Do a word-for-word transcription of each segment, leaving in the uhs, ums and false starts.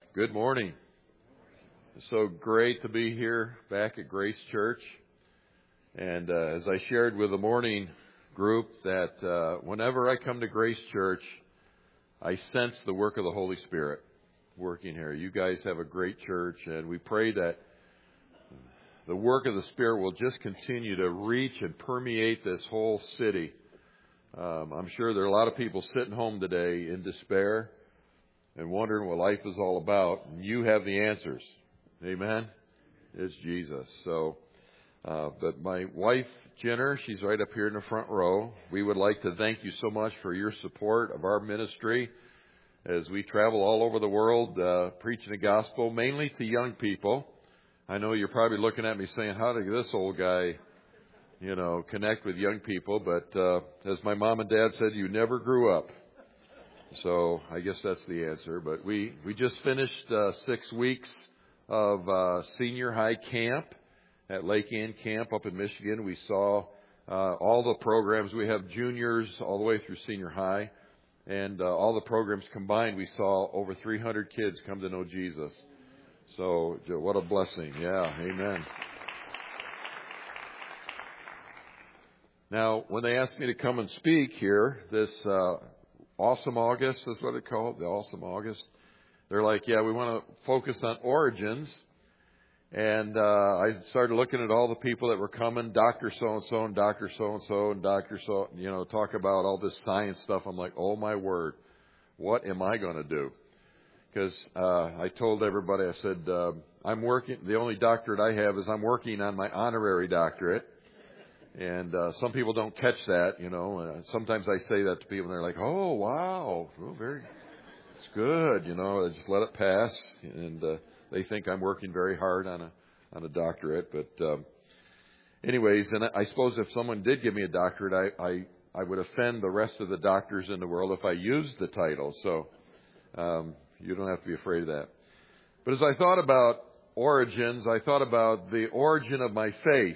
Good morning. It's so great to be here back at Grace Church. And uh, as I shared with the morning group that uh, whenever I come to Grace Church, I sense the work of the Holy Spirit working here. You guys have a great church, and we pray that the work of the Spirit will just continue to reach and permeate this whole city. Um, I'm sure there are a lot of people sitting home today in despair and wondering what life is all about. And you have the answers. Amen? It's Jesus. So, uh, but my wife, Jenner, she's right up here in the front row. We would like to thank you so much for your support of our ministry as we travel all over the world uh, preaching the gospel, mainly to young people. I know you're probably looking at me saying, how did this old guy, you know, connect with young people? But uh, as my mom and dad said, you never grew up. So I guess that's the answer. But we, we just finished uh, six weeks of uh, senior high camp at Lake Ann Camp up in Michigan. We saw uh, all the programs. We have juniors all the way through senior high. And uh, all the programs combined, we saw over three hundred kids come to know Jesus. So what a blessing. Yeah, amen. Now, when they asked me to come and speak here this uh Awesome August is what it's called, the Awesome August. They're like, yeah, we want to focus on origins. And uh, I started looking at all the people that were coming, Doctor So-and-so and Doctor So-and-so and Doctor So, you know, talk about all this science stuff. I'm like, oh, my word, what am I going to do? Because uh, I told everybody, I said, uh, I'm working, the only doctorate I have is I'm working on my honorary doctorate. And uh, some people don't catch that, you know. Uh, sometimes I say that to people, and they're like, "Oh, wow, oh, very, it's good," you know. I just let it pass, and uh, they think I'm working very hard on a on a doctorate. But, um, anyways, and I, I suppose if someone did give me a doctorate, I, I I would offend the rest of the doctors in the world if I used the title. So um, you don't have to be afraid of that. But as I thought about origins, I thought about the origin of my faith.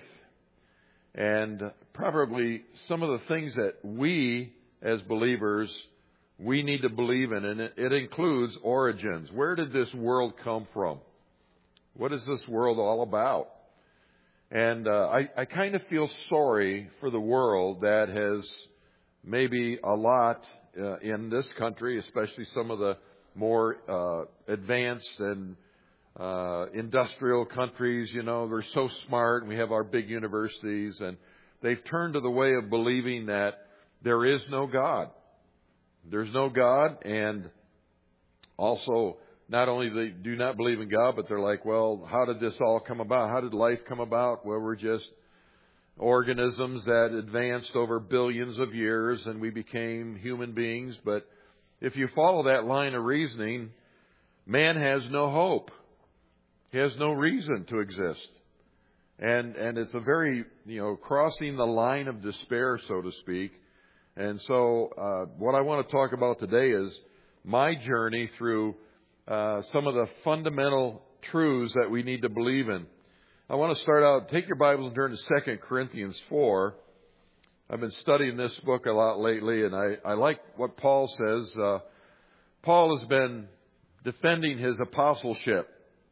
And probably some of the things that we, as believers, we need to believe in. And it, it includes origins. Where did this world come from? What is this world all about? And uh, I, I kind of feel sorry for the world that has maybe a lot uh, in this country, especially some of the more uh, advanced and Uh, industrial countries, you know, they're so smart. We have our big universities, and they've turned to the way of believing that there is no God. There's no God, and also not only they do not believe in God, but they're like, well, how did this all come about? How did life come about? Well, we're just organisms that advanced over billions of years, and we became human beings. But if you follow that line of reasoning, man has no hope. He has no reason to exist. And and it's a very, you know, crossing the line of despair, so to speak. And so uh, what I want to talk about today is my journey through uh, some of the fundamental truths that we need to believe in. I want to start out, take your Bibles and turn to Second Corinthians four. I've been studying this book a lot lately, and I, I like what Paul says. Uh, Paul has been defending his apostleship.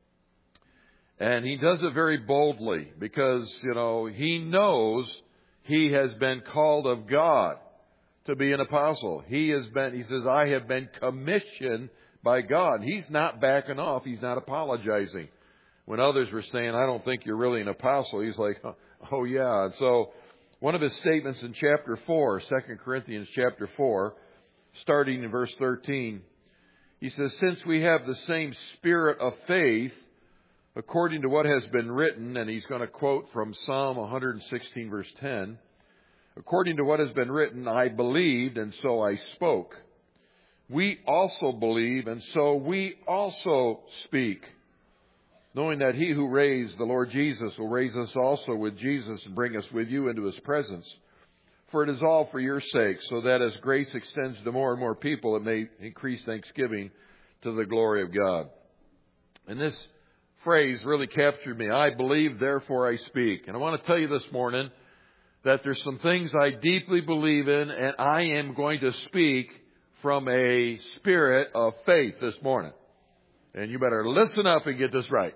And he does it very boldly because, you know, he knows he has been called of God to be an apostle. He has been, he says, I have been commissioned by God. He's not backing off. He's not apologizing. When others were saying, I don't think you're really an apostle, he's like, oh, yeah. And so one of his statements in chapter four, Second Corinthians chapter four, starting in verse thirteen, he says, since we have the same spirit of faith, according to what has been written, and he's going to quote from Psalm one sixteen, verse ten, according to what has been written, I believed, and so I spoke. We also believe, and so we also speak, knowing that he who raised the Lord Jesus will raise us also with Jesus and bring us with you into his presence. For it is all for your sake, so that as grace extends to more and more people, it may increase thanksgiving to the glory of God. And this phrase really captured me. I believe, therefore I speak. And I want to tell you this morning that there's some things I deeply believe in, and I am going to speak from a spirit of faith this morning. And you better listen up and get this right.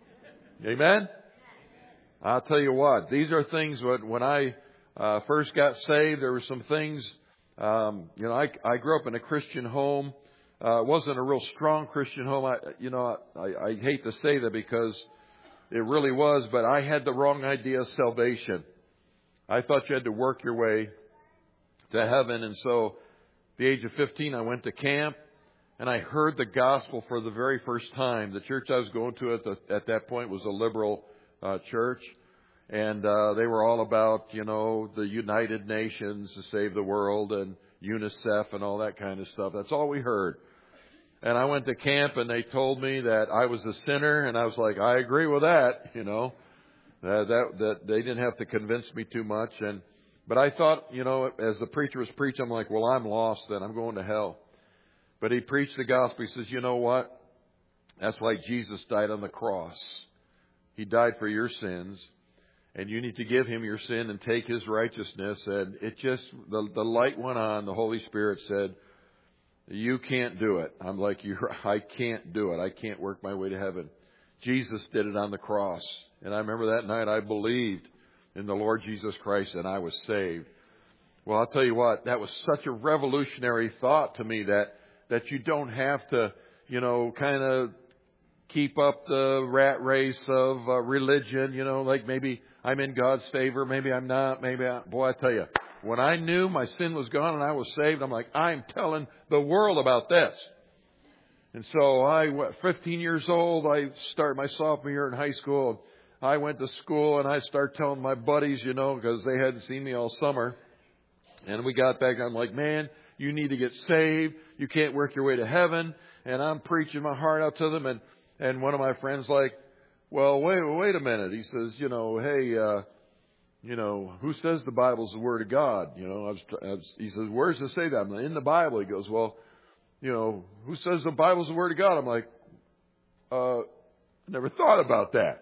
Amen? I'll tell you what, these are things that when I uh, first got saved, there were some things, um, you know, I, I grew up in a Christian home. Uh, it wasn't a real strong Christian home. I, you know, I, I hate to say that because it really was, but I had the wrong idea of salvation. I thought you had to work your way to heaven. And so at the age of fifteen, I went to camp and I heard the gospel for the very first time. The church I was going to at, the, at that point was a liberal uh, church. And uh, they were all about, you know, the United Nations to save the world and UNICEF and all that kind of stuff. That's all we heard. And I went to camp and they told me that I was a sinner. And I was like, I agree with that, you know. Uh, that that they didn't have to convince me too much. And but I thought, you know, as the preacher was preaching, I'm like, well, I'm lost then. I'm going to hell. But he preached the gospel. He says, you know what? That's why Jesus died on the cross. He died for your sins. And you need to give him your sin and take his righteousness. And it just, the, the light went on. The Holy Spirit said, you can't do it. I'm like, you're, I can't do it. I can't work my way to heaven. Jesus did it on the cross. And I remember that night I believed in the Lord Jesus Christ and I was saved. Well, I'll tell you what, that was such a revolutionary thought to me that, that you don't have to, you know, kind of keep up the rat race of uh, religion, you know, like maybe I'm in God's favor, maybe I'm not, maybe I, boy, I tell you, when I knew my sin was gone and I was saved, I'm like, I'm telling the world about this. And so I, fifteen years old, I started my sophomore year in high school. I went to school and I started telling my buddies, you know, because they hadn't seen me all summer. And we got back, I'm like, man, you need to get saved. You can't work your way to heaven. And I'm preaching my heart out to them. And, and one of my friends like, well, wait, wait a minute. He says, you know, hey, uh, you know, who says the Bible's the Word of God? You know, I was, I was, he says, where does it say that? I'm like, in the Bible. He goes, well, you know, who says the Bible's the Word of God? I'm like, uh, never thought about that.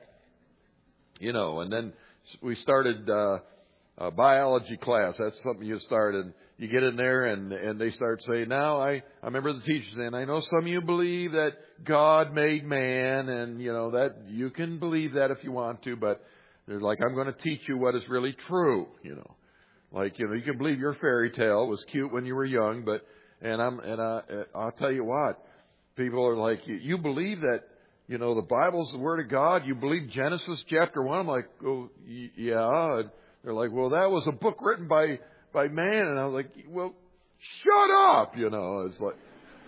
You know, and then we started uh, a biology class. That's something you start, and you get in there, and, and they start saying, now, I, I remember the teacher saying, I know some of you believe that God made man, and, you know, that you can believe that if you want to, but they're like, I'm going to teach you what is really true, you know. Like, you know, you can believe your fairy tale was cute when you were young, but, and I'm, and I, I'll tell you what, people are like, you, you believe that, you know, the Bible's the Word of God. You believe Genesis chapter one? I'm like, oh, yeah. And they're like, well, that was a book written by, by man. And I was like, well, shut up. You know, it's like,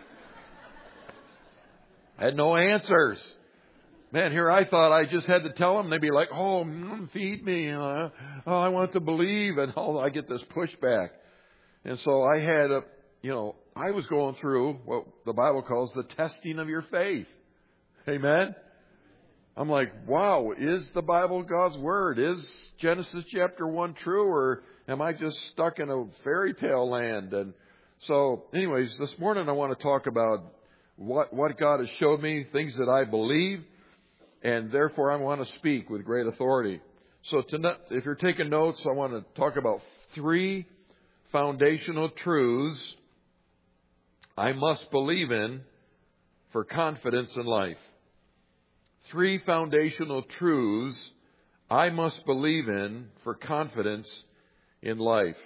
I had no answers. Man, here I thought I just had to tell them. They'd be like, oh, mm, feed me. Uh, oh, I want to believe. And oh, I get this pushback. And so I had a, you know, I was going through what the Bible calls the testing of your faith. Amen. I'm like, wow, is the Bible God's Word? Is Genesis chapter one true, or am I just stuck in a fairy tale land? And so, anyways, this morning I want to talk about what, what God has showed me, things that I believe, and therefore I want to speak with great authority. So tonight, if you're taking notes, I want to talk about three foundational truths I must believe in for confidence in life. Three foundational truths I must believe in for confidence in life.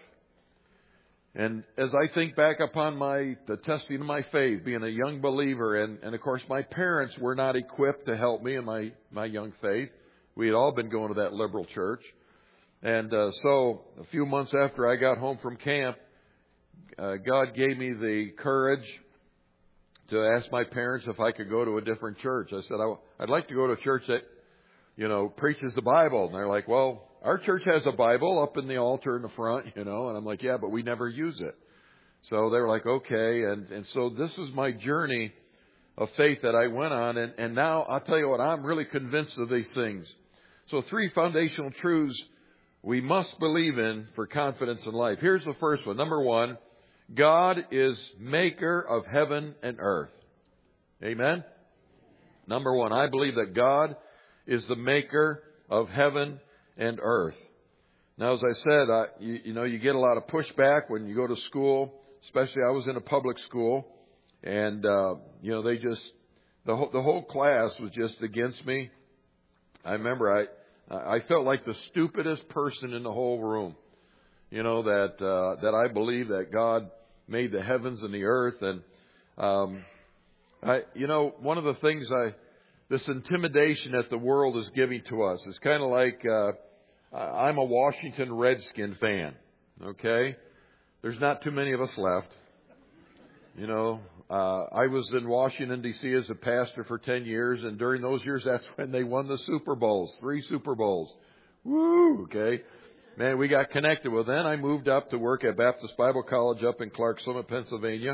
And as I think back upon my the testing of my faith, being a young believer, and, and of course my parents were not equipped to help me in my, my young faith. We had all been going to that liberal church. And uh, so a few months after I got home from camp, uh, God gave me the courage to ask my parents if I could go to a different church. I said, I'd like to go to a church that, you know, preaches the Bible. And they're like, well, our church has a Bible up in the altar in the front, you know. And I'm like, yeah, but we never use it. So they were like, okay. And, and so this is my journey of faith that I went on. And, and now I'll tell you what, I'm really convinced of these things. So three foundational truths we must believe in for confidence in life. Here's the first one. Number one, God is maker of heaven and earth. Amen? Number one, I believe that God is the maker of heaven and earth. Now, as I said, I, you, you know, you get a lot of pushback when you go to school, especially I was in a public school, and, uh, you know, they just, the whole, the whole class was just against me. I remember I I felt like the stupidest person in the whole room. You know, that uh, that I believe that God made the heavens and the earth. And, um, I, you know, one of the things I, this intimidation that the world is giving to us is kind of like, uh, I'm a Washington Redskin fan. Okay. There's not too many of us left. You know, uh, I was in Washington, D C as a pastor for ten years. And during those years, that's when they won the Super Bowls, three Super Bowls. Woo. Okay. Man, we got connected. Well, then I moved up to work at Baptist Bible College up in Clark Summit, Pennsylvania.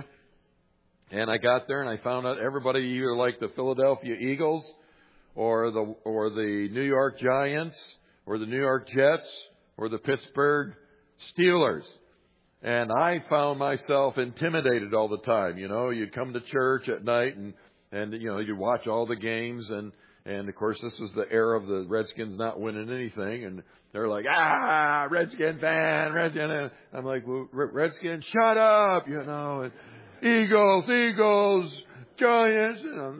And I got there and I found out everybody either liked the Philadelphia Eagles or the or the New York Giants or the New York Jets or the Pittsburgh Steelers. And I found myself intimidated all the time. You know, you'd come to church at night and, and you know, you'd watch all the games. And, and, of course, this was the era of the Redskins not winning anything. And they're like, ah, Redskin fan, Redskin. And I'm like, well, Redskin, shut up, you know. And Eagles, Eagles, Giants. You know,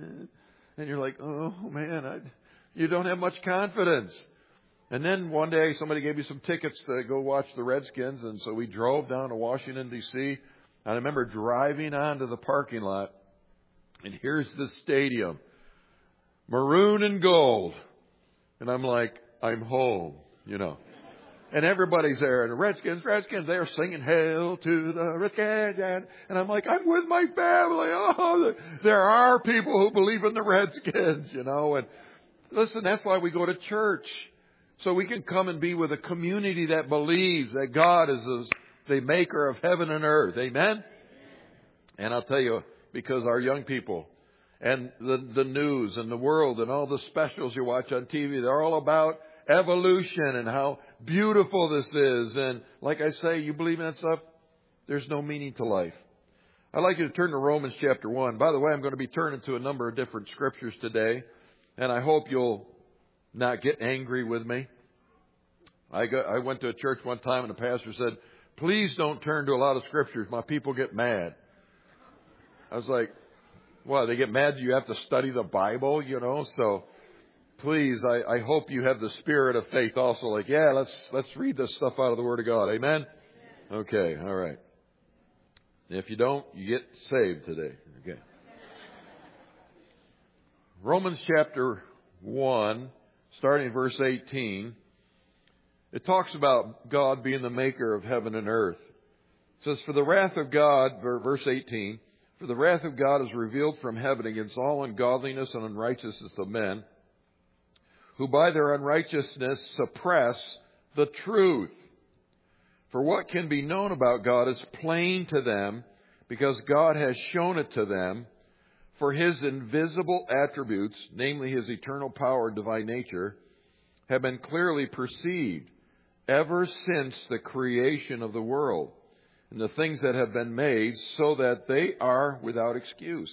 and you're like, oh, man, I, you don't have much confidence. And then one day somebody gave me some tickets to go watch the Redskins. And so we drove down to Washington, D C. And I remember driving onto the parking lot. And here's the stadium. Maroon and gold. And I'm like, I'm home, you know. And everybody's there. And the Redskins, Redskins, they're singing Hail to the Redskins. And I'm like, I'm with my family. Oh, there are people who believe in the Redskins, you know. And listen, that's why we go to church. So we can come and be with a community that believes that God is the maker of heaven and earth. Amen? And I'll tell you, because our young people and the, the news and the world and all the specials you watch on T V, they're all about evolution and how beautiful this is. And like I say, you believe in that stuff, there's no meaning to life. I'd like you to turn to Romans chapter one. By the way, I'm going to be turning to a number of different scriptures today. And I hope you'll not get angry with me. I got, I went to a church one time and the pastor said, please don't turn to a lot of scriptures. My people get mad. I was like, well, they get mad you have to study the Bible, you know, so please, I, I hope you have the spirit of faith also. Like, yeah, let's let's read this stuff out of the Word of God. Amen? Okay, all right. If you don't, you get saved today. Okay. Romans chapter one. Starting in verse eighteen, it talks about God being the maker of heaven and earth. It says, for the wrath of God, verse eighteen, for the wrath of God is revealed from heaven against all ungodliness and unrighteousness of men, who by their unrighteousness suppress the truth. For what can be known about God is plain to them, because God has shown it to them. For his invisible attributes, namely his eternal power and divine nature, have been clearly perceived ever since the creation of the world and the things that have been made, so that they are without excuse.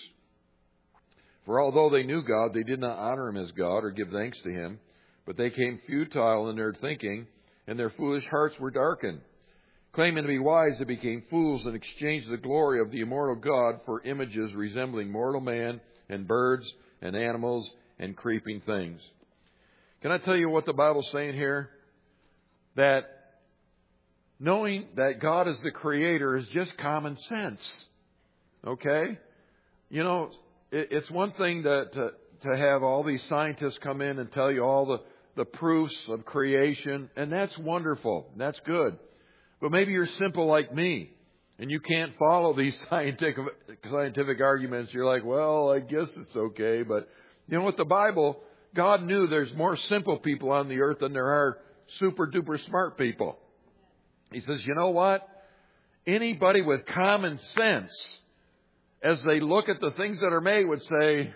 For although they knew God, they did not honor him as God or give thanks to him, but they came futile in their thinking, and their foolish hearts were darkened. Claiming to be wise, they became fools and exchanged the glory of the immortal God for images resembling mortal man and birds and animals and creeping things. Can I tell you what the Bible's saying here? That knowing that God is the creator is just common sense. Okay? You know, it, it's one thing to, to, to have all these scientists come in and tell you all the, the proofs of creation, and that's wonderful. That's good. But maybe you're simple like me, and you can't follow these scientific scientific arguments. You're like, well, I guess it's okay. But you know what? The Bible, God knew there's more simple people on the earth than there are super duper smart people. He says, you know what? Anybody with common sense, as they look at the things that are made, would say,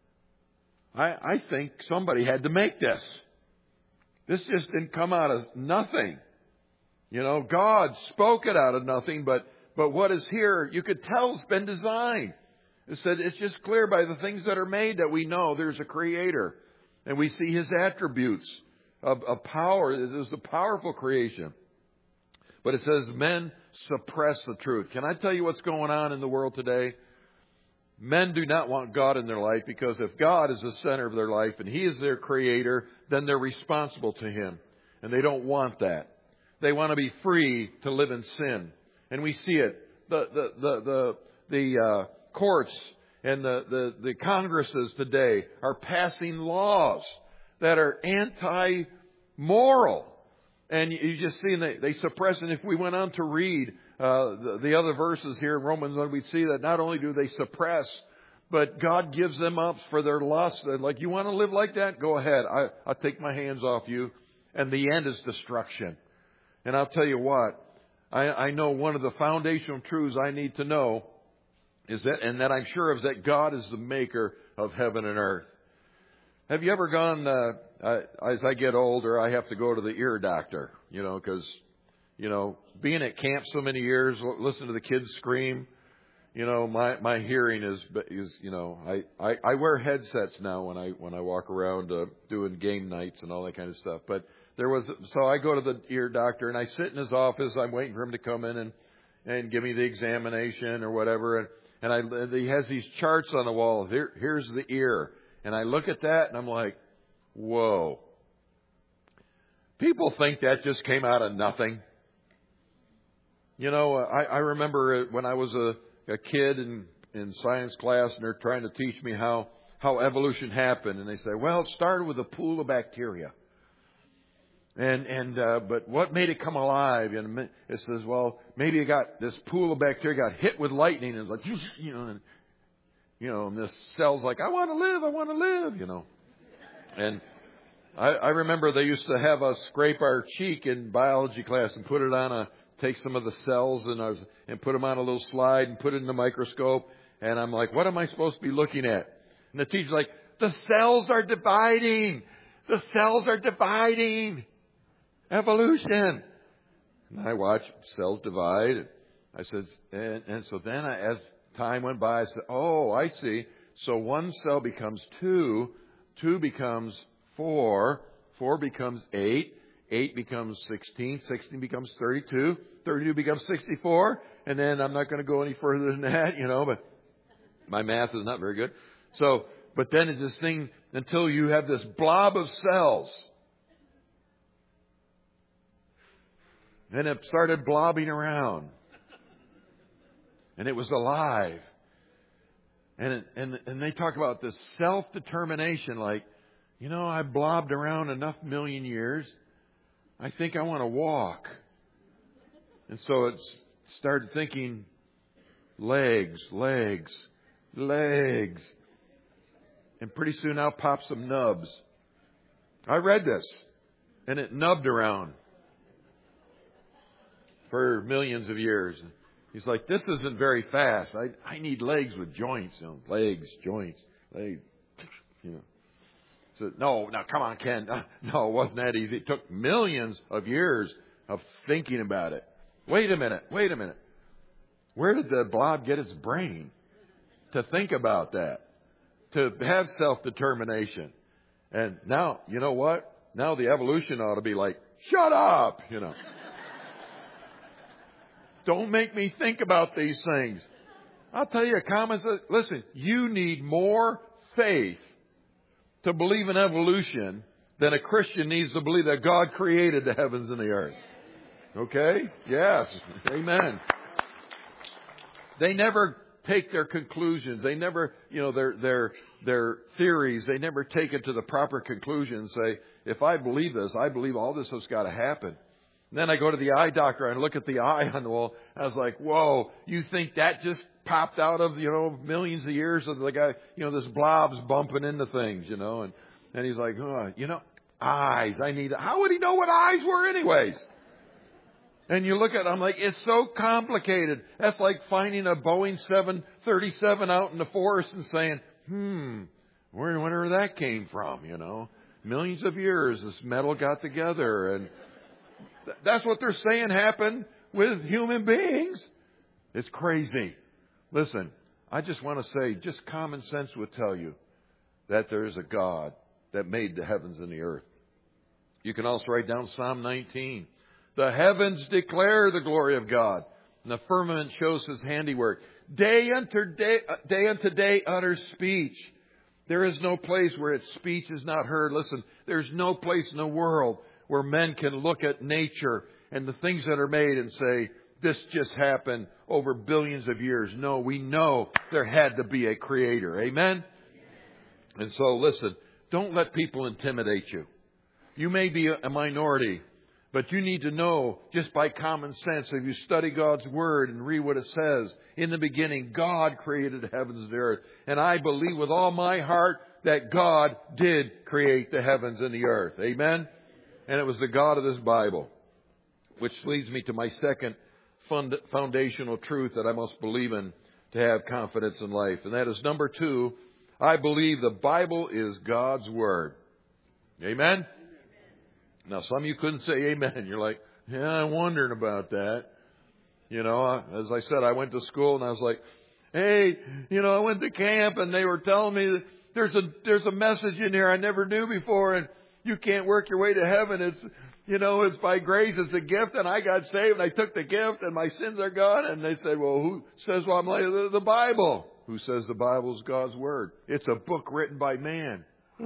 I, I think somebody had to make this. This just didn't come out of nothing. You know, God spoke it out of nothing, but, but what is here, you could tell it's been designed. It said it's just clear by the things that are made that we know there's a creator. And we see his attributes of, of power. It is a powerful creation. But it says men suppress the truth. Can I tell you what's going on in the world today? Men do not want God in their life, because if God is the center of their life and He is their creator, then they're responsible to Him. And they don't want that. They want to be free to live in sin. And we see it. The, the, the, the, the uh, courts and the, the, the Congresses today are passing laws that are anti-moral. And you just see, they, they suppress. And if we went on to read uh, the, the other verses here in Romans, we'd see that not only do they suppress, but God gives them up for their lust. And like, you want to live like that? Go ahead. I, I'll take my hands off you. And the end is destruction. And I'll tell you what, I, I know one of the foundational truths I need to know is that, and that I'm sure of, is that God is the maker of heaven and earth. Have you ever gone, uh, uh, as I get older, I have to go to the ear doctor, you know, because, you know, being at camp so many years, listen to the kids scream, you know, my, my hearing is, is, you know, I, I, I wear headsets now when I, when I walk around uh, doing game nights and all that kind of stuff. But there was, so I go to the ear doctor and I sit in his office. I'm waiting for him to come in and, and give me the examination or whatever. And, and I, he has these charts on the wall. Here, here's the ear. And I look at that and I'm like, whoa. People think that just came out of nothing. You know, I, I remember when I was a, a kid in, in science class and they're trying to teach me how, how evolution happened. And they say, well, it started with a pool of bacteria. And, and, uh, but what made it come alive? And it says, well, maybe it got, this pool of bacteria got hit with lightning and it's like, you know, and, you know, and this cell's like, I want to live, I want to live, you know. And I, I remember they used to have us scrape our cheek in biology class and put it on a, take some of the cells and, I was, and put them on a little slide and put it in the microscope. And I'm like, what am I supposed to be looking at? And the teacher's like, the cells are dividing. The cells are dividing. Evolution. And I watched cells divide. I said, and, and so then I, as time went by, I said, oh, I see. So one cell becomes two. Two becomes four. Four becomes eight. Eight becomes sixteen. Sixteen becomes thirty-two. Thirty-two becomes sixty-four. And then I'm not going to go any further than that, you know, but my math is not very good. So, but then it's this thing until you have this blob of cells. And it started blobbing around. And it was alive. And it, and and they talk about this self-determination, like, you know, I blobbed around enough million years. I think I want to walk. And so it started thinking, legs, legs, legs. And pretty soon out pops some nubs. I read this. And it nubbed around for millions of years. He's like, this isn't very fast. I I need legs with joints. You know, legs, joints, legs. You know. So no, no, come on, Ken. No, it wasn't that easy. It took millions of years of thinking about it. Wait a minute. Wait a minute. Where did the blob get its brain to think about that? To have self-determination. And now, you know what? Now the evolution ought to be like, shut up, you know. Don't make me think about these things. I'll tell you a common sense. Listen, you need more faith to believe in evolution than a Christian needs to believe that God created the heavens and the earth. Okay? Yes. Amen. They never take their conclusions. They never, you know, their their their theories, they never take it to the proper conclusion and say, if I believe this, I believe all this has got to happen. And then I go to the eye doctor and look at the eye on the wall. I was like, whoa, you think that just popped out of, you know, millions of years of the guy, you know, this blob's bumping into things, you know. And, and he's like, oh, you know, eyes, I need, how would he know what eyes were anyways? And you look at it, I'm like, it's so complicated. That's like finding a Boeing seven thirty-seven out in the forest and saying, hmm, where, where that came from, you know. Millions of years this metal got together, and th- that's what they're saying happened with human beings. It's crazy. Listen, I just want to say, just common sense would tell you that there is a God that made the heavens and the earth. You can also write down Psalm nineteen. The heavens declare the glory of God, and the firmament shows His handiwork. Day unto day, day unto day utters speech. There is no place where its speech is not heard. Listen, there's no place in the world where men can look at nature and the things that are made and say, this just happened over billions of years. No, we know there had to be a creator. Amen? And so, listen, don't let people intimidate you. You may be a minority, but you need to know just by common sense, if you study God's Word and read what it says, in the beginning, God created the heavens and the earth. And I believe with all my heart that God did create the heavens and the earth. Amen? And it was the God of this Bible. Which leads me to my second fund- foundational truth that I must believe in to have confidence in life. And that is number two, I believe the Bible is God's Word. Amen? Now, some of you couldn't say amen. You're like, yeah, I'm wondering about that. You know, as I said, I went to school and I was like, hey, you know, I went to camp and they were telling me that there's a, there's a message in here I never knew before, and you can't work your way to heaven. It's, you know, it's by grace. It's a gift, and I got saved and I took the gift and my sins are gone. And they said, well, who says, well, I'm like the, the Bible. Who says the Bible is God's Word? It's a book written by man.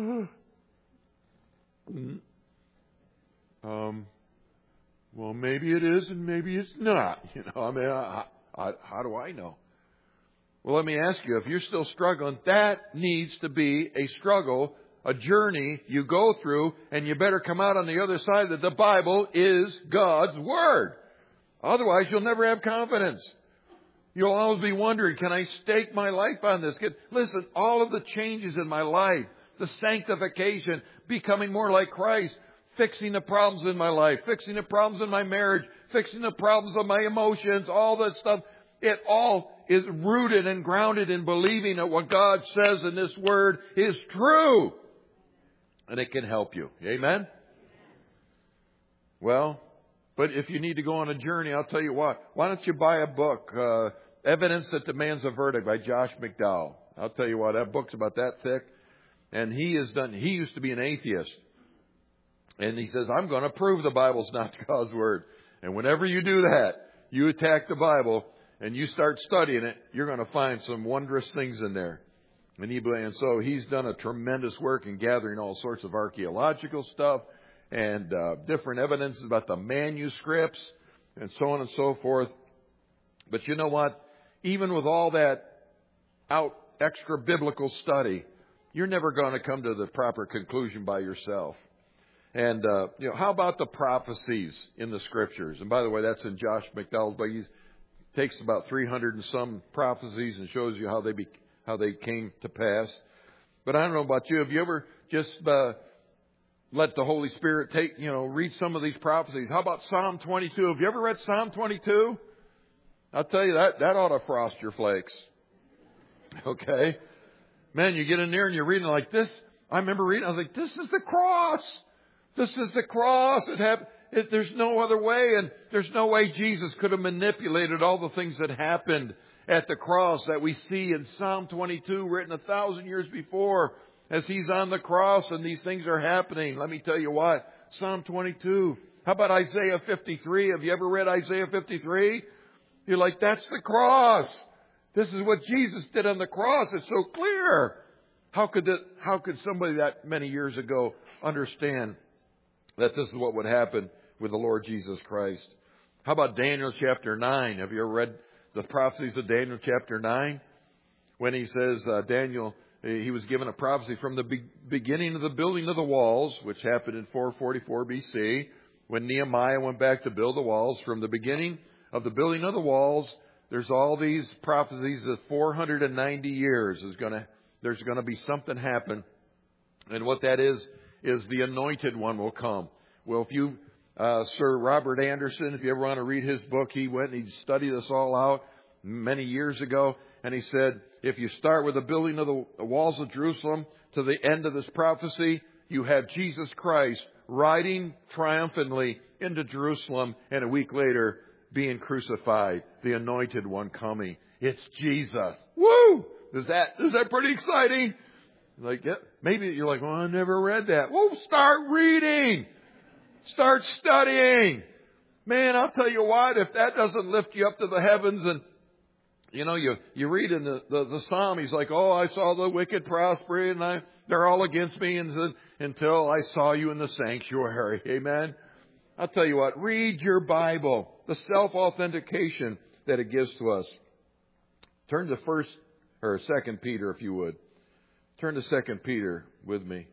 Mm-hmm. Um, well, maybe it is and maybe it's not. You know, I mean, I, I, how do I know? Well, let me ask you, if you're still struggling, that needs to be a struggle, a journey you go through, and you better come out on the other side that the Bible is God's Word. Otherwise, you'll never have confidence. You'll always be wondering, can I stake my life on this? Can, listen, all of the changes in my life, the sanctification, becoming more like Christ, fixing the problems in my life, fixing the problems in my marriage, fixing the problems of my emotions, all that stuff. It all is rooted and grounded in believing that what God says in this Word is true. And it can help you. Amen? Well, but if you need to go on a journey, I'll tell you what. Why don't you buy a book, uh, Evidence That Demands a Verdict by Josh McDowell. I'll tell you what, that book's about that thick. And he has done, he used to be an atheist. And he says, I'm going to prove the Bible's not God's Word. And whenever you do that, you attack the Bible and you start studying it, you're going to find some wondrous things in there. And, he, and so he's done a tremendous work in gathering all sorts of archaeological stuff and uh, different evidence about the manuscripts and so on and so forth. But you know what? Even with all that out extra biblical study, you're never going to come to the proper conclusion by yourself. And, uh, you know, how about the prophecies in the Scriptures? And by the way, that's in Josh McDowell's book. He takes about three hundred and some prophecies and shows you how they be, how they came to pass. But I don't know about you. Have you ever just uh, let the Holy Spirit take, you know, read some of these prophecies? How about Psalm twenty-two? Have you ever read Psalm twenty-two? I'll tell you, that, that ought to frost your flakes. Okay? Man, you get in there and you're reading like this. I remember reading, I was like, this is the cross. This is the cross. It happened. It, there's no other way. And there's no way Jesus could have manipulated all the things that happened at the cross that we see in Psalm twenty-two, written a thousand years before, as he's on the cross and these things are happening. Let me tell you what. Psalm twenty-two. How about Isaiah fifty-three? Have you ever read Isaiah fifty-three? You're like, that's the cross. This is what Jesus did on the cross. It's so clear. How could that, how could somebody that many years ago understand that this is what would happen with the Lord Jesus Christ? How about Daniel chapter nine? Have you ever read the prophecies of Daniel chapter nine? When he says, uh, Daniel, he was given a prophecy from the be- beginning of the building of the walls, which happened in four forty-four B C, when Nehemiah went back to build the walls. From the beginning of the building of the walls, there's all these prophecies that four hundred ninety years is going to, there's going to be something happen. And what that is, is the anointed one will come. Well, if you, uh, Sir Robert Anderson, if you ever want to read his book, he went and he studied this all out many years ago. And he said, if you start with the building of the walls of Jerusalem to the end of this prophecy, you have Jesus Christ riding triumphantly into Jerusalem, and a week later being crucified, the anointed one coming. It's Jesus. Woo! Is that, is that pretty exciting? Like, yeah, maybe you're like, well, I never read that. Well, start reading. Start studying. Man, I'll tell you what, if that doesn't lift you up to the heavens and You know, you, you read in the, the, the Psalm, he's like, oh, I saw the wicked prospering and I, they're all against me and, until I saw you in the sanctuary. Amen. I'll tell you what, read your Bible, the self-authentication that it gives to us. Turn to first or second Peter, if you would. Turn to second Peter with me.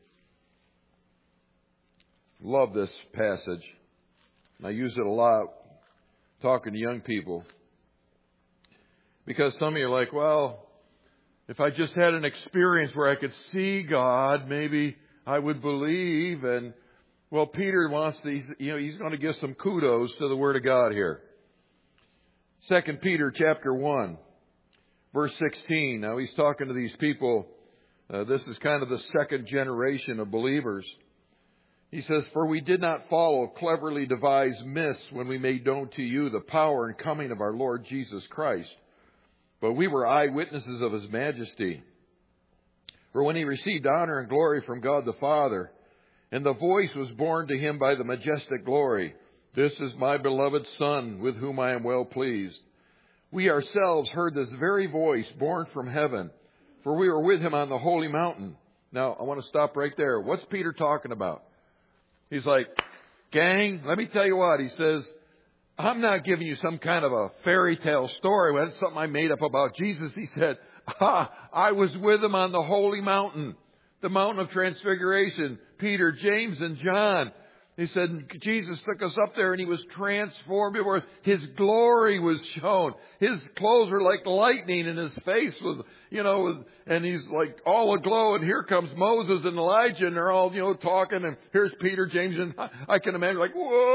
Love this passage. I use it a lot talking to young people. Because some of you are like, well, if I just had an experience where I could see God, maybe I would believe. And well, Peter wants to, he's, you know, he's going to give some kudos to the Word of God here. Second Peter chapter one, verse sixteen. Now he's talking to these people. Uh, this is kind of the second generation of believers. He says, for we did not follow cleverly devised myths when we made known to you the power and coming of our Lord Jesus Christ. But we were eyewitnesses of His majesty. For when He received honor and glory from God the Father, and the voice was borne to Him by the majestic glory, this is my beloved Son, with whom I am well pleased. We ourselves heard this very voice borne from heaven, for we were with Him on the holy mountain. Now, I want to stop right there. What's Peter talking about? He's like, gang, let me tell you what. He says, I'm not giving you some kind of a fairy tale story. That's something I made up about Jesus. He said, ah, I was with Him on the holy mountain, the mountain of transfiguration. Peter, James, and John. He said, Jesus took us up there and He was transformed before His glory was shown. His clothes were like lightning and His face was, you know, was, and He's like all aglow. And here comes Moses and Elijah and they're all, you know, talking. And here's Peter, James, and I can imagine like,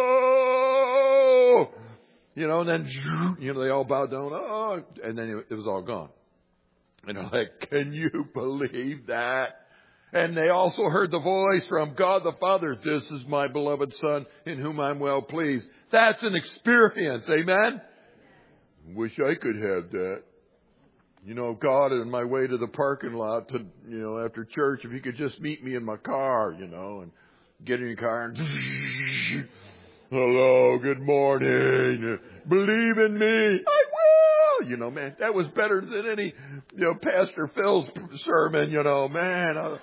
whoa, you know, and then, you know, they all bowed down. Oh, and then it was all gone. And they're like, can you believe that? And they also heard the voice from God the Father. This is my beloved Son in whom I'm well pleased. That's an experience. Amen? Wish I could have that. You know, God, on my way to the parking lot to, you know, after church, if you could just meet me in my car, you know, and get in your car and hello, good morning. Believe in me. I will. You know, man, that was better than any, you know, Pastor Phil's sermon, you know, man. Uh,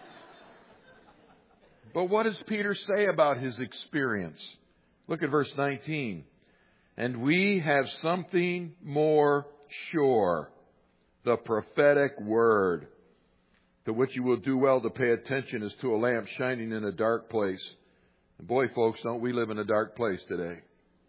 But what does Peter say about his experience? Look at verse nineteen. And we have something more sure, the prophetic word, to which you will do well to pay attention as to a lamp shining in a dark place. And boy, folks, don't we live in a dark place today?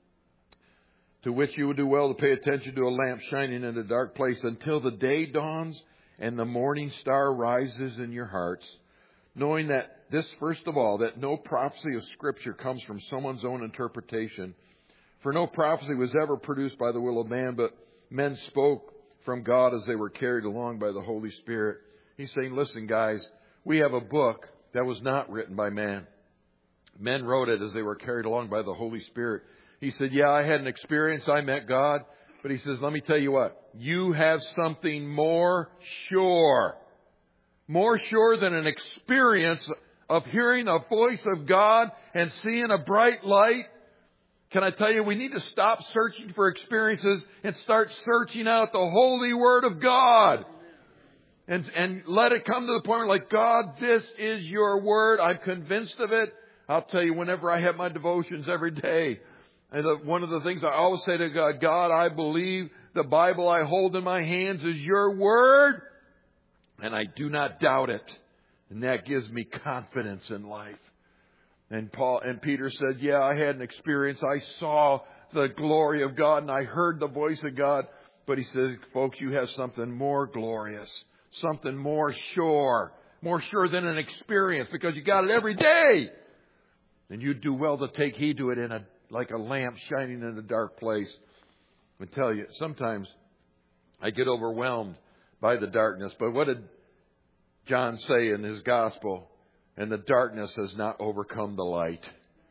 To which you will do well to pay attention to a lamp shining in a dark place until the day dawns and the morning star rises in your hearts, knowing that this, first of all, that no prophecy of Scripture comes from someone's own interpretation. For no prophecy was ever produced by the will of man, but men spoke from God as they were carried along by the Holy Spirit. He's saying, listen, guys, we have a book that was not written by man. Men wrote it as they were carried along by the Holy Spirit. He said, yeah, I had an experience. I met God. But he says, let me tell you what, you have something more sure. More sure than an experience of hearing a voice of God and seeing a bright light. Can I tell you, we need to stop searching for experiences and start searching out the holy Word of God. And, and let it come to the point where, like, God, this is your Word. I'm convinced of it. I'll tell you, whenever I have my devotions every day, and the, one of the things I always say to God, God, I believe the Bible I hold in my hands is your Word. And I do not doubt it. And that gives me confidence in life. And Paul and Peter said, yeah, I had an experience. I saw the glory of God and I heard the voice of God. But he says, folks, you have something more glorious, something more sure, more sure than an experience because you got it every day. And you do well to take heed to it in a, like a lamp shining in a dark place. I tell you, sometimes I get overwhelmed by the darkness. But what did John say in his gospel? And the darkness has not overcome the light.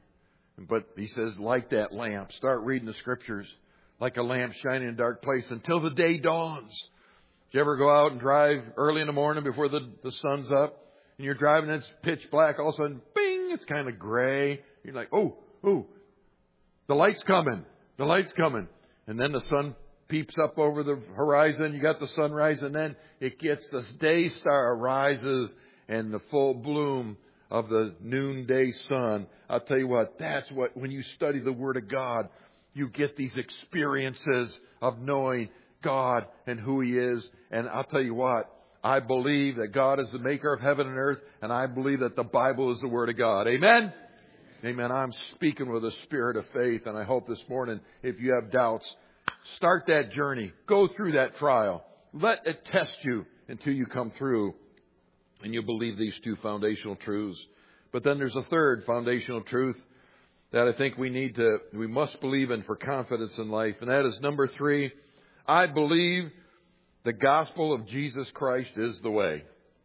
But he says, like that lamp, start reading the Scriptures, like a lamp shining in a dark place until the day dawns. Did you ever go out and drive early in the morning before the, the sun's up? And you're driving and it's pitch black. All of a sudden, bing, it's kind of gray. You're like, oh, oh, the light's coming. The light's coming. And then the sun peeps up over the horizon. You got the sunrise, and then it gets, the day star arises, and the full bloom of the noonday sun. I'll tell you what, that's what, when you study the Word of God, you get these experiences of knowing God and who He is. And I'll tell you what, I believe that God is the maker of heaven and earth, and I believe that the Bible is the Word of God. Amen? Amen. I'm speaking with a spirit of faith, and I hope this morning, if you have doubts, start that journey. Go through that trial. Let it test you until you come through and you believe these two foundational truths. But then there's a third foundational truth that I think we need to, we must believe in for confidence in life. And that is number three, I believe the gospel of Jesus Christ is the way.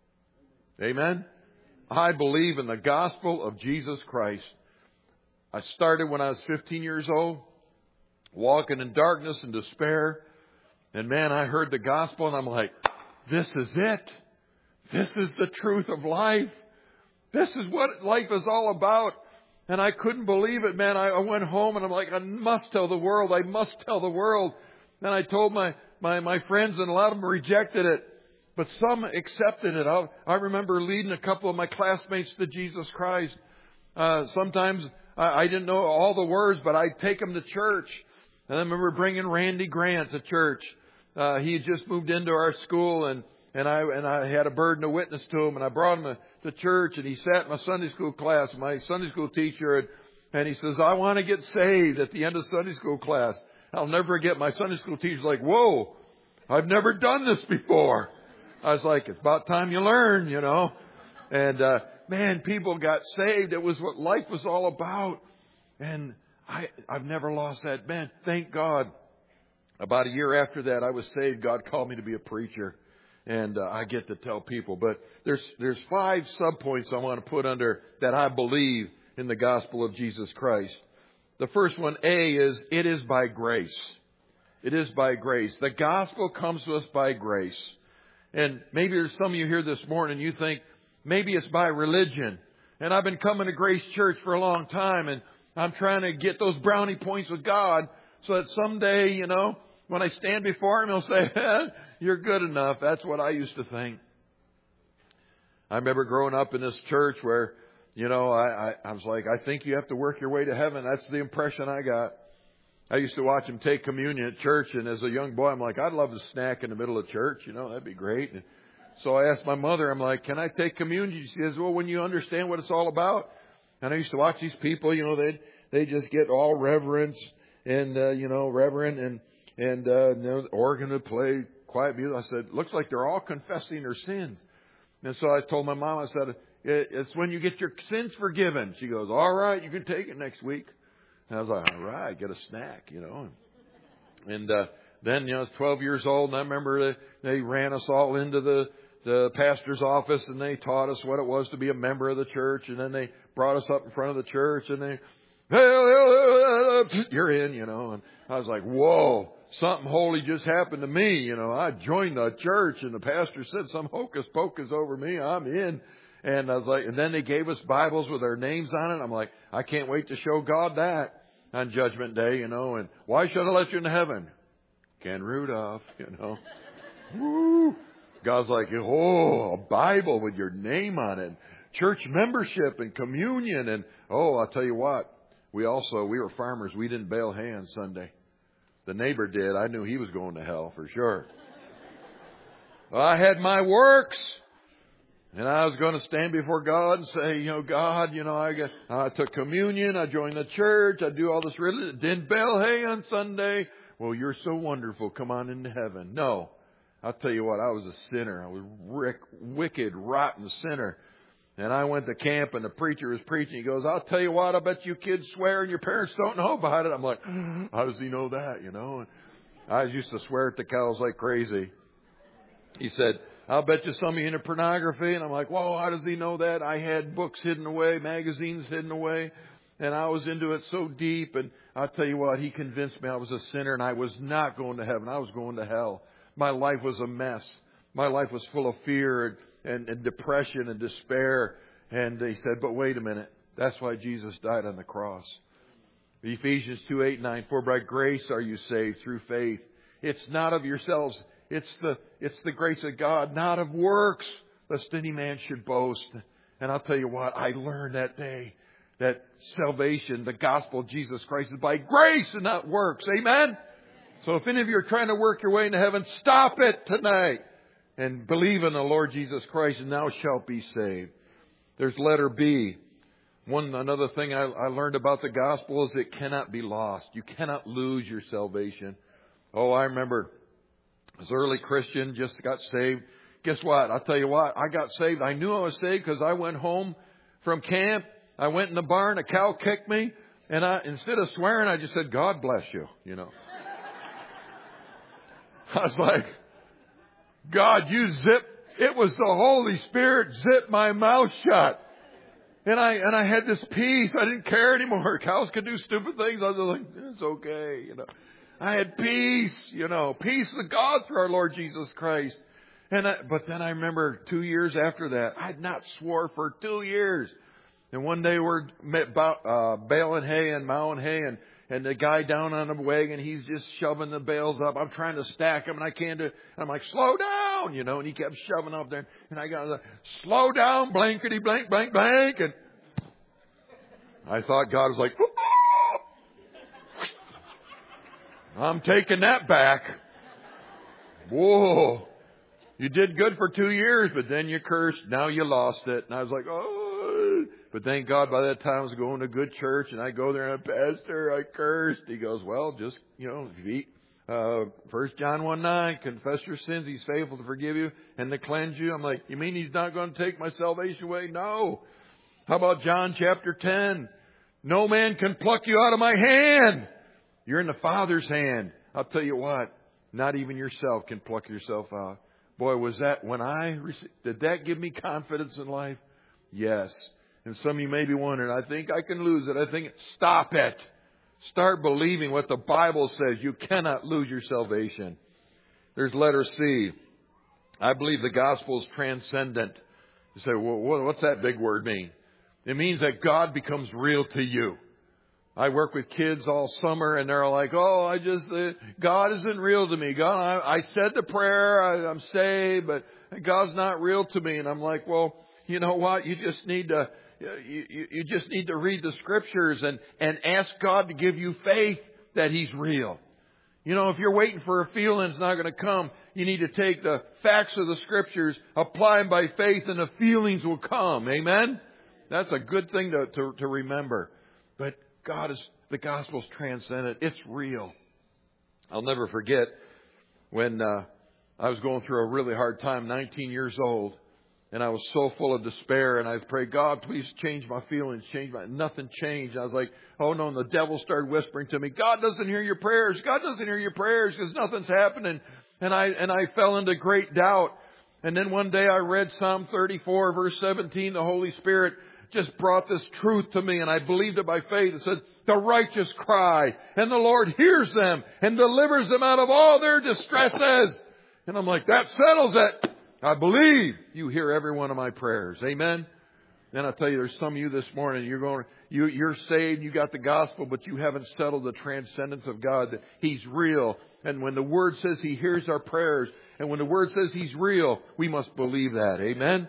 Amen? I believe in the gospel of Jesus Christ. I started when I was fifteen years old, walking in darkness and despair. And man, I heard the gospel and I'm like, this is it. This is the truth of life. This is what life is all about. And I couldn't believe it, man. I, I went home and I'm like, I must tell the world. I must tell the world. And I told my, my, my friends, and a lot of them rejected it. But some accepted it. I, I remember leading a couple of my classmates to Jesus Christ. Uh, sometimes I, I didn't know all the words, but I'd take them to church. And I remember bringing Randy Grant to church. Uh, he had just moved into our school, and, and I and I had a burden of witness to him. And I brought him to church, and he sat in my Sunday school class. My Sunday school teacher, and, and he says, I want to get saved at the end of Sunday school class. I'll never forget, my Sunday school teacher's like, whoa, I've never done this before. I was like, it's about time you learn, you know. And, uh, man, people got saved. It was what life was all about. And I, I've never lost that. Man, thank God. About a year after that, I was saved. God called me to be a preacher. And uh, I get to tell people. But there's there's five subpoints I want to put under that I believe in the gospel of Jesus Christ. The first one, A, is it is by grace. It is by grace. The gospel comes to us by grace. And maybe there's some of you here this morning, you think maybe it's by religion. And I've been coming to Grace Church for a long time, and I'm trying to get those brownie points with God so that someday, you know, when I stand before Him, He'll say, eh, you're good enough. That's what I used to think. I remember growing up in this church where, you know, I, I, I was like, I think you have to work your way to heaven. That's the impression I got. I used to watch them take communion at church, and as a young boy, I'm like, I'd love to snack in the middle of church. You know, that'd be great. And so I asked my mother, I'm like, can I take communion? She says, well, when you understand what it's all about. And I used to watch these people, you know, they they just get all reverence and, uh, you know, reverent, and, and uh, you know, the organ would play quiet music. I said, looks like they're all confessing their sins. And so I told my mom, I said, it's when you get your sins forgiven. She goes, all right, you can take it next week. And I was like, all right, get a snack, you know. And uh, then, you know, I was twelve years old, and I remember they, they ran us all into the, the pastor's office, and they taught us what it was to be a member of the church. And then they brought us up in front of the church, and they, you're in, you know. And I was like, whoa, something holy just happened to me, you know. I joined the church, and the pastor said some hocus pocus over me. I'm in. And I was like, and then they gave us Bibles with our names on it. I'm like, I can't wait to show God that on Judgment Day, you know. And why should I let you into heaven? Ken Rudolph, you know. Woo! God's like, oh, a Bible with your name on it. Church membership and communion. And, oh, I'll tell you what. We also, we were farmers. We didn't bale hay on Sunday. The neighbor did. I knew he was going to hell for sure. Well, I had my works. And I was going to stand before God and say, you know, God, you know, I got, I took communion, I joined the church, I do all this religion, didn't bale hay on Sunday. Well, you're so wonderful. Come on into heaven. No, I'll tell you what, I was a sinner. I was rick, wicked, rotten sinner. And I went to camp, and the preacher was preaching. He goes, I'll tell you what, I bet you kids swear and your parents don't know about it. I'm like, how does he know that, you know? And I used to swear at the cows like crazy. He said, I'll bet you some of you into pornography. And I'm like, whoa, how does he know that? I had books hidden away, magazines hidden away. And I was into it so deep. And I'll tell you what, he convinced me I was a sinner and I was not going to heaven. I was going to hell. My life was a mess. My life was full of fear and, and, and depression and despair. And he said, but wait a minute. That's why Jesus died on the cross. Ephesians two, eight, nine, for by grace are you saved through faith. It's not of yourselves. It's the, it's the grace of God, not of works, lest any man should boast. And I'll tell you what, I learned that day that salvation, the gospel of Jesus Christ, is by grace and not works. Amen? So if any of you are trying to work your way into heaven, stop it tonight and believe in the Lord Jesus Christ, and thou shalt be saved. There's letter B. One another thing I, I learned about the gospel is it cannot be lost. You cannot lose your salvation. Oh, I remember as an early Christian, just got saved. Guess what? I'll tell you what. I got saved. I knew I was saved because I went home from camp. I went in the barn. A cow kicked me, and I instead of swearing, I just said, "God bless you." You know. I was like, God, you zip. It was the Holy Spirit zipped my mouth shut. And I, and I had this peace. I didn't care anymore. Cows could do stupid things. I was like, it's okay. You know, I had peace, you know, peace with God through our Lord Jesus Christ. And I, but then I remember two years after that, I had not swore for two years. And one day we're uh, baling hay and mowing hay, and, and the guy down on the wagon, he's just shoving the bales up. I'm trying to stack them, and I can't do it. I'm like, slow down, you know, and he kept shoving up there. And I got like, slow down, blankety blank, blank, blank. And I thought God was like, I'm taking that back. Whoa. You did good for two years, but then you cursed. Now you lost it. And I was like, oh. But thank God by that time I was going to a good church, and I go there and I, Pastor, I cursed. He goes, well, just, you know, eat. Uh, First John one nine, confess your sins. He's faithful to forgive you and to cleanse you. I'm like, you mean He's not going to take my salvation away? No. How about John chapter ten? No man can pluck you out of my hand. You're in the Father's hand. I'll tell you what, not even yourself can pluck yourself out. Boy, was that when I received, did that give me confidence in life? Yes. And some of you may be wondering, I think I can lose it. I think, stop it. Start believing what the Bible says. You cannot lose your salvation. There's letter C. I believe the gospel is transcendent. You say, well, what's that big word mean? It means that God becomes real to you. I work with kids all summer, and they're like, oh, I just, uh, God isn't real to me. God, I, I said the prayer, I, I'm saved, but God's not real to me. And I'm like, well, you know what? You just need to, you, you, you just need to read the scriptures and, and ask God to give you faith that He's real. You know, if you're waiting for a feeling it's not going to come, you need to take the facts of the scriptures, apply them by faith, and the feelings will come. Amen? That's a good thing to, to, to remember. But God is, the gospel's transcendent. It's real. I'll never forget when uh, I was going through a really hard time, nineteen years old, and I was so full of despair, and I prayed, God, please change my feelings, change my, nothing changed. I was like, oh no, and the devil started whispering to me, God doesn't hear your prayers. God doesn't hear your prayers because nothing's happening. And I, and I fell into great doubt. And then one day I read Psalm thirty-four, verse seventeen, the Holy Spirit just brought this truth to me, and I believed it by faith. It said, the righteous cry, and the Lord hears them and delivers them out of all their distresses. And I'm like, that settles it. I believe you hear every one of my prayers. Amen. Then I'll tell you, there's some of you this morning, you're going, you, you're saved, you got the gospel, but you haven't settled the transcendence of God, that He's real. And when the Word says He hears our prayers, and when the Word says He's real, we must believe that. Amen.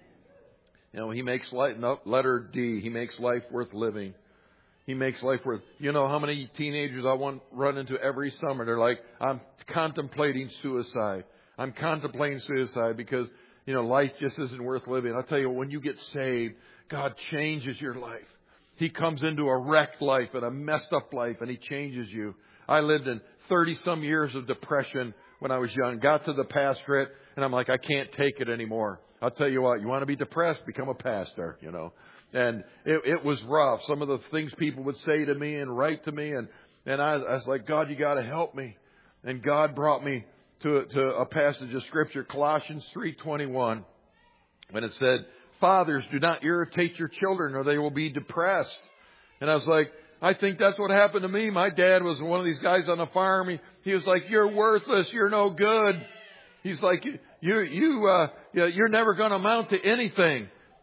You know, He makes life, no, letter D, He makes life worth living. He makes life worth, you know how many teenagers I want run into every summer? They're like, I'm contemplating suicide. I'm contemplating suicide because, you know, life just isn't worth living. I'll tell you, when you get saved, God changes your life. He comes into a wrecked life and a messed up life, and He changes you. I lived in thirty some years of depression when I was young, got to the pastorate, and I'm like, I can't take it anymore. I'll tell you what, you want to be depressed? Become a pastor, you know. And it, it was rough. Some of the things people would say to me and write to me. And, and I, I was like, God, you got to help me. And God brought me to, to a passage of Scripture, Colossians three twenty-one, when it said, fathers, do not irritate your children or they will be depressed. And I was like, I think that's what happened to me. My dad was one of these guys on the farm. He, he was like, you're worthless. You're no good. He's like, you, you, uh, you're never going to amount to anything.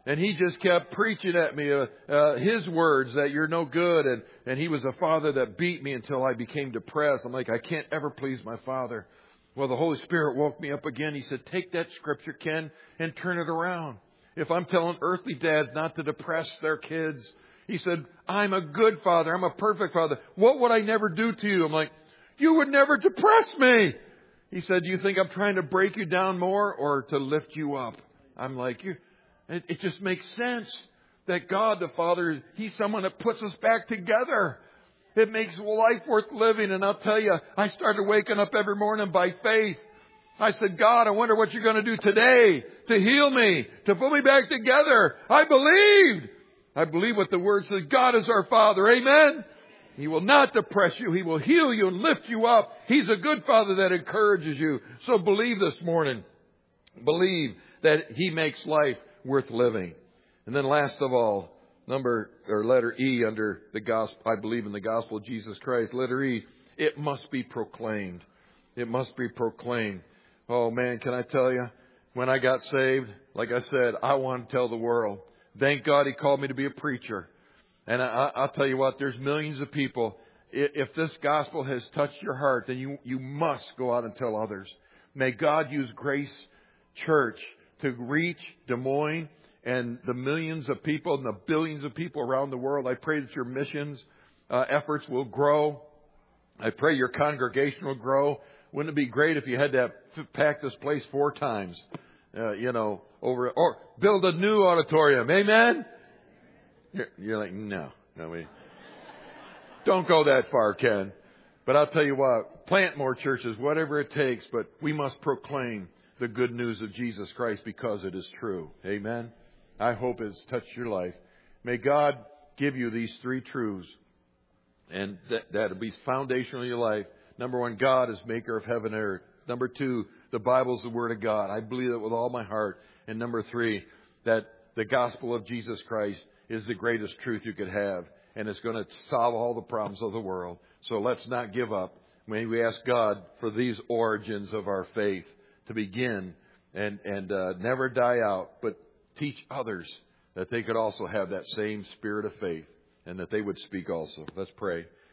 And he just kept preaching at me uh, uh, his words that you're no good. And, and he was a father that beat me until I became depressed. I'm like, I can't ever please my father. Well, the Holy Spirit woke me up again. He said, take that scripture, Ken, and turn it around. If I'm telling earthly dads not to depress their kids, he said, I'm a good father. I'm a perfect father. What would I never do to you? I'm like, you would never depress me. He said, do you think I'm trying to break you down more or to lift you up? I'm like, you. It, it just makes sense that God the Father, He's someone that puts us back together. It makes life worth living. And I'll tell you, I started waking up every morning by faith. I said, God, I wonder what you're going to do today to heal me, to put me back together. I believed. I believe what the Word says. God is our Father. Amen. He will not depress you. He will heal you and lift you up. He's a good Father that encourages you. So believe this morning. Believe that He makes life worth living. And then last of all, number or letter E under the gospel, I believe in the gospel of Jesus Christ. Letter E, it must be proclaimed. It must be proclaimed. Oh man, can I tell you, when I got saved, like I said, I wanted to tell the world. Thank God He called me to be a preacher. And I, I'll tell you what, there's millions of people. If this gospel has touched your heart, then you, you must go out and tell others. May God use Grace Church to reach Des Moines and the millions of people and the billions of people around the world. I pray that your missions uh, efforts will grow. I pray your congregation will grow. Wouldn't it be great if you had to pack this place four times, uh, you know, over or build a new auditorium? Amen. You're, you're like, no, no, we don't go that far, Ken. But I'll tell you what, plant more churches, whatever it takes. But we must proclaim the good news of Jesus Christ because it is true. Amen. I hope it's touched your life. May God give you these three truths, and that that'll be foundational in your life. Number one, God is maker of heaven and earth. Number two, the Bible is the Word of God. I believe that with all my heart. And number three, that the gospel of Jesus Christ is the greatest truth you could have, and it's going to solve all the problems of the world. So let's not give up. May we ask God for these origins of our faith to begin and, and uh, never die out, but teach others that they could also have that same spirit of faith and that they would speak also. Let's pray.